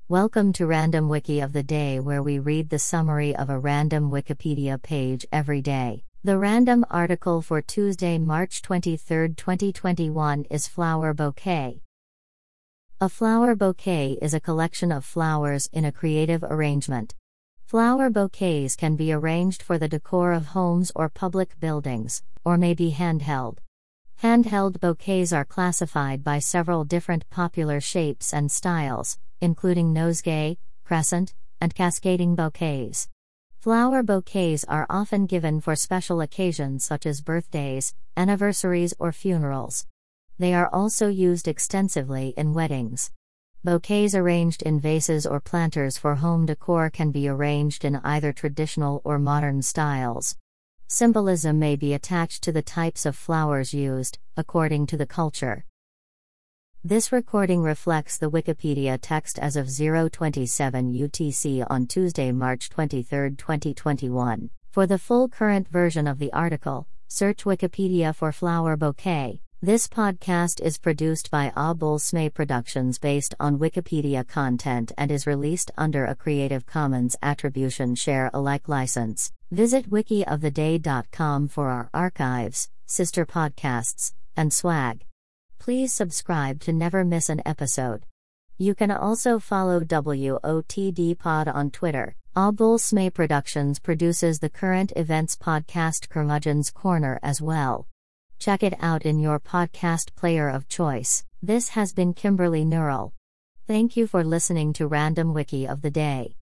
Welcome to Random Wiki of the Day, where we read the summary of a random Wikipedia page every day. The random article for Tuesday, March 23, 2021 is Flower Bouquet. A flower bouquet is a collection of flowers in a creative arrangement. Flower bouquets can be arranged for the decor of homes or public buildings, or may be handheld. Handheld bouquets are classified by several different popular shapes and styles, including nosegay, crescent, and cascading bouquets. Flower bouquets are often given for special occasions such as birthdays, anniversaries, or funerals. They are also used extensively in weddings. Bouquets arranged in vases or planters for home decor can be arranged in either traditional or modern styles. Symbolism may be attached to the types of flowers used, according to the culture. This recording reflects the Wikipedia text as of 0:27 UTC on Tuesday, March 23, 2021. For the full current version of the article, search Wikipedia for flower bouquet. This podcast is produced by Abul Smay Productions based on Wikipedia content and is released under a Creative Commons Attribution Share Alike license. Visit wikioftheday.com for our archives, sister podcasts, and swag. Please subscribe to never miss an episode. You can also follow WOTD Pod on Twitter. Abul Smay Productions produces the current events podcast Curmudgeon's Corner as well. Check it out in your podcast player of choice. This has been Kimberly Neural. Thank you for listening to Random Wiki of the Day.